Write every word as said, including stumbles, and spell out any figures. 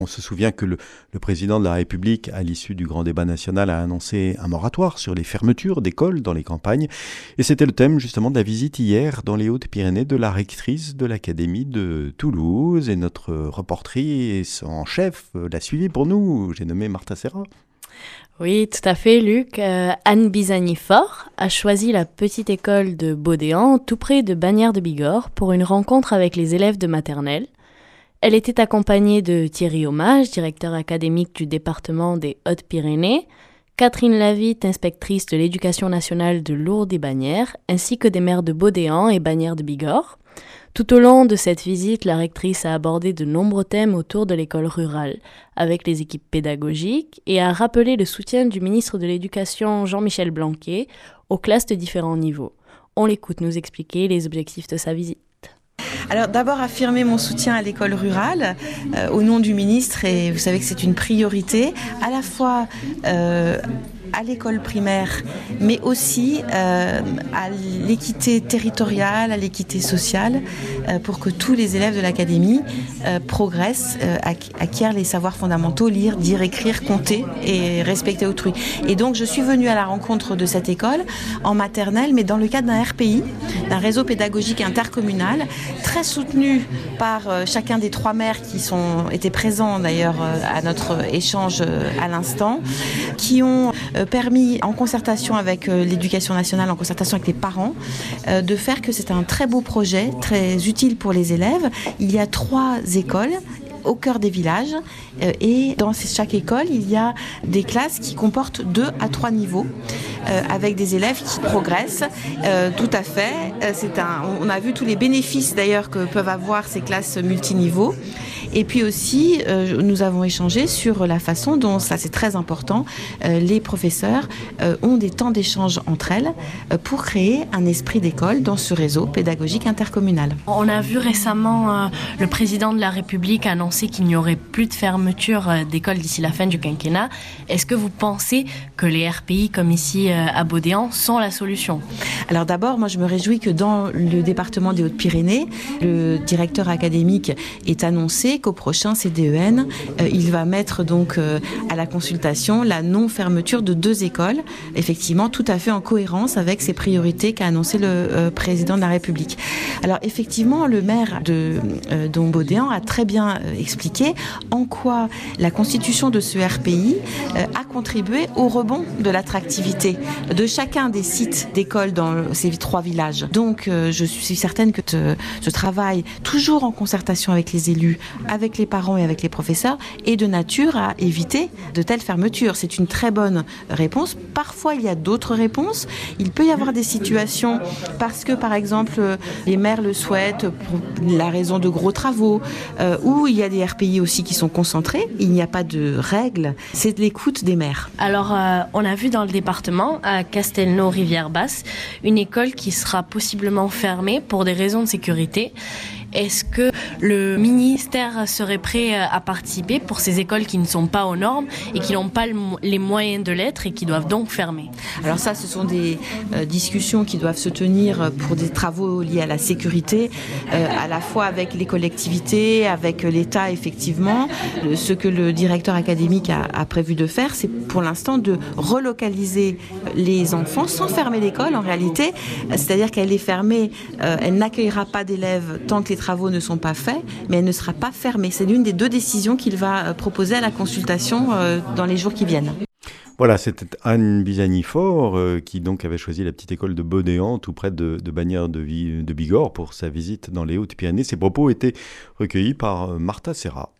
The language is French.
On se souvient que le, le président de la République, à l'issue du grand débat national, a annoncé un moratoire sur les fermetures d'écoles dans les campagnes. Et c'était le thème justement de la visite hier dans les Hautes-Pyrénées de la rectrice de l'Académie de Toulouse. Et notre reportrice en chef l'a suivi pour nous. J'ai nommé Martha Serra. Oui, tout à fait, Luc. Euh, Anne Bizagny-Fort a choisi la petite école de Baudéan, tout près de Bagnères de Bigorre, pour une rencontre avec les élèves de maternelle. Elle était accompagnée de Thierry Hommage, directeur académique du département des Hautes-Pyrénées, Catherine Lavitte, inspectrice de l'éducation nationale de Lourdes et Bagnères, ainsi que des maires de Baudéan et Bagnères de Bigorre. Tout au long de cette visite, la rectrice a abordé de nombreux thèmes autour de l'école rurale, avec les équipes pédagogiques, et a rappelé le soutien du ministre de l'Éducation Jean-Michel Blanquer aux classes de différents niveaux. On l'écoute nous expliquer les objectifs de sa visite. Alors d'abord affirmer mon soutien à l'école rurale euh, au nom du ministre, et vous savez que c'est une priorité à la fois euh, à l'école primaire, mais aussi euh, à l'équité territoriale, à l'équité sociale, euh, pour que tous les élèves de l'académie euh, progressent, euh, acquièrent les savoirs fondamentaux, lire, dire, écrire, compter et respecter autrui. Et donc je suis venue à la rencontre de cette école en maternelle, mais dans le cadre d'un R P I, d'un réseau pédagogique intercommunal, très soutenu par euh, chacun des trois maires qui sont, étaient présents d'ailleurs euh, à notre échange euh, à l'instant, qui ont euh, permis, en concertation avec euh, l'éducation nationale, en concertation avec les parents, euh, de faire que c'est un très beau projet, très utile pour les élèves. Il y a trois écoles au cœur des villages, euh, et dans chaque école, il y a des classes qui comportent deux à trois niveaux, euh, avec des élèves qui progressent. Euh, tout à fait. Euh, c'est un, on a vu tous les bénéfices d'ailleurs que peuvent avoir ces classes multiniveaux. Et puis aussi, euh, nous avons échangé sur la façon dont, ça c'est très important, euh, les professeurs euh, ont des temps d'échange entre elles euh, pour créer un esprit d'école dans ce réseau pédagogique intercommunal. On a vu récemment euh, le président de la République annoncer qu'il n'y aurait plus de fermeture euh, d'écoles d'ici la fin du quinquennat. Est-ce que vous pensez que les R P I, comme ici euh, à Baudéan, sont la solution ? Alors d'abord, moi je me réjouis que dans le département des Hautes-Pyrénées, le directeur académique ait annoncé qu'au prochain C D E N, euh, il va mettre donc euh, à la consultation la non-fermeture de deux écoles, effectivement tout à fait en cohérence avec ces priorités qu'a annoncé le euh, président de la République. Alors effectivement, le maire de euh, Baudéan a très bien euh, expliqué en quoi la constitution de ce R P I euh, a contribué au rebond de l'attractivité de chacun des sites d'écoles dans ces trois villages. Donc euh, je suis certaine que te, ce travail, toujours en concertation avec les élus, avec les parents et avec les professeurs, est de nature à éviter de telles fermetures. C'est une très bonne réponse. Parfois, il y a d'autres réponses. Il peut y avoir des situations parce que, par exemple, les maires le souhaitent pour la raison de gros travaux, euh, ou il y a des R P I aussi qui sont concentrés. Il n'y a pas de règles. C'est de l'écoute des maires. Alors, euh, on a vu dans le département, à Castelnau-Rivière-Basse, une école qui sera possiblement fermée pour des raisons de sécurité. Est-ce que le ministère serait prêt à participer pour ces écoles qui ne sont pas aux normes et qui n'ont pas les moyens de l'être et qui doivent donc fermer ? Alors ça, ce sont des euh, discussions qui doivent se tenir pour des travaux liés à la sécurité, euh, à la fois avec les collectivités, avec l'État, effectivement. Le, ce que le directeur académique a, a prévu de faire, c'est pour l'instant de relocaliser les enfants sans fermer l'école, en réalité. C'est-à-dire qu'elle est fermée, euh, elle n'accueillera pas d'élèves tant que les travaux ne sont pas faits, mais elle ne sera pas fermée. C'est l'une des deux décisions qu'il va proposer à la consultation euh, dans les jours qui viennent. Voilà, c'était Anne Bizagny-Fort euh, qui donc avait choisi la petite école de Baudéan, tout près de, de Bagnères de, de Bigorre, pour sa visite dans les Hautes-Pyrénées. Ses propos étaient recueillis par Martha Serra.